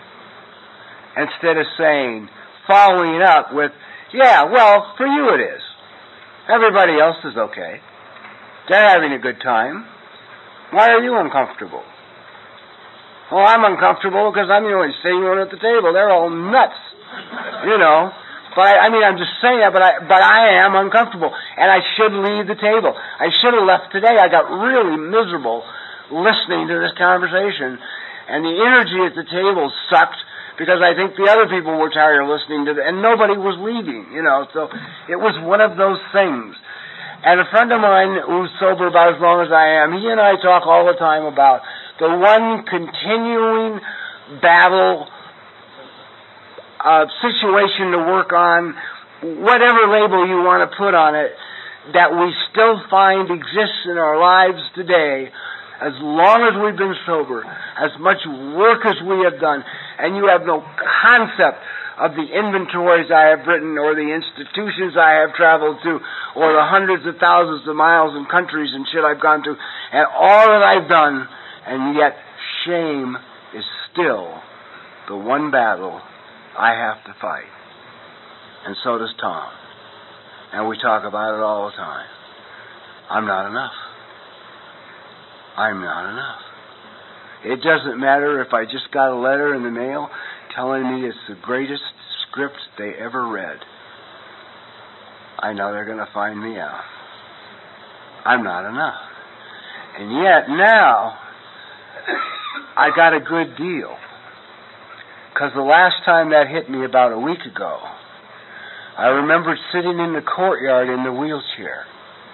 Instead of saying, following up with, yeah, well, for you it is. Everybody else is okay. They're having a good time. Why are you uncomfortable? Well, I'm uncomfortable because I'm the only sane one at the table. They're all nuts, you know. But I, I mean, I'm just saying that, but I, but I am uncomfortable, and I should leave the table. I should have left today. I got really miserable listening to this conversation, and the energy at the table sucked because I think the other people were tired of listening to it, and nobody was leaving, you know. So it was one of those things. And a friend of mine who's sober about as long as I am, he and I talk all the time about the one continuing battle Uh, situation to work on, whatever label you want to put on it, that we still find exists in our lives today, as long as we've been sober, as much work as we have done, and you have no concept of the inventories I have written, or the institutions I have traveled to, or the hundreds of thousands of miles and countries and shit I've gone to, and all that I've done, and yet shame is still the one battle I have to fight. And so does Tom. And we talk about it all the time. I'm not enough. I'm not enough. It doesn't matter if I just got a letter in the mail telling me it's the greatest script they ever read. I know they're going to find me out. I'm not enough. And yet now, I got a good deal. Because the last time that hit me about a week ago, I remembered sitting in the courtyard in the wheelchair,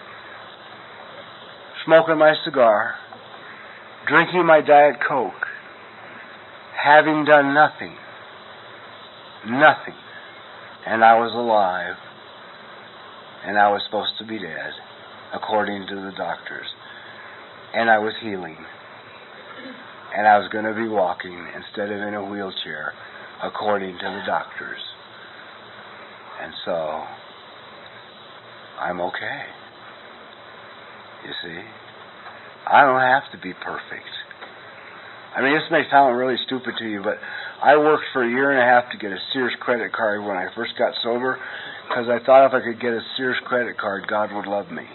smoking my cigar, drinking my Diet Coke, having done nothing, nothing, and I was alive, and I was supposed to be dead, according to the doctors, and I was healing. And I was going to be walking instead of in a wheelchair, according to the doctors. And so, I'm okay. You see? I don't have to be perfect. I mean, this may sound really stupid to you, but I worked for a year and a half to get a Sears credit card when I first got sober, because I thought if I could get a Sears credit card, God would love me.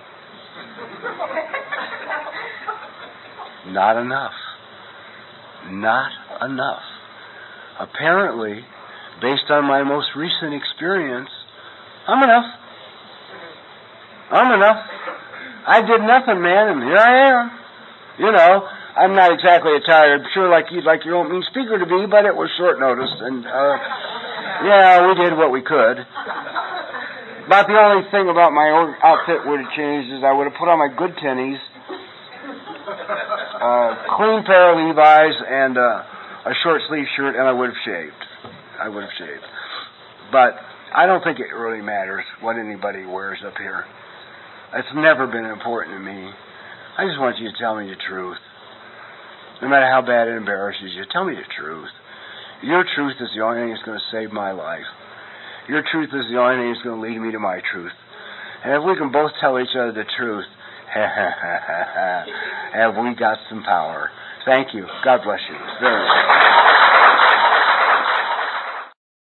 Not enough. Not enough. Apparently, based on my most recent experience, I'm enough. I'm enough. I did nothing, man, and here I am. You know, I'm not exactly a tired, sure like you'd like your own mean speaker to be, but it was short notice, and, uh, yeah, we did what we could. About the only thing about my outfit would have changed is I would have put on my good tennies, Uh, clean pair of Levi's and uh, a short sleeve shirt, and I would have shaved. I would have shaved. But I don't think it really matters what anybody wears up here. It's never been important to me. I just want you to tell me the truth. No matter how bad it embarrasses you, tell me the truth. Your truth is the only thing that's going to save my life. Your truth is the only thing that's going to lead me to my truth. And if we can both tell each other the truth, have we got some power. Thank you. God bless you. Very much.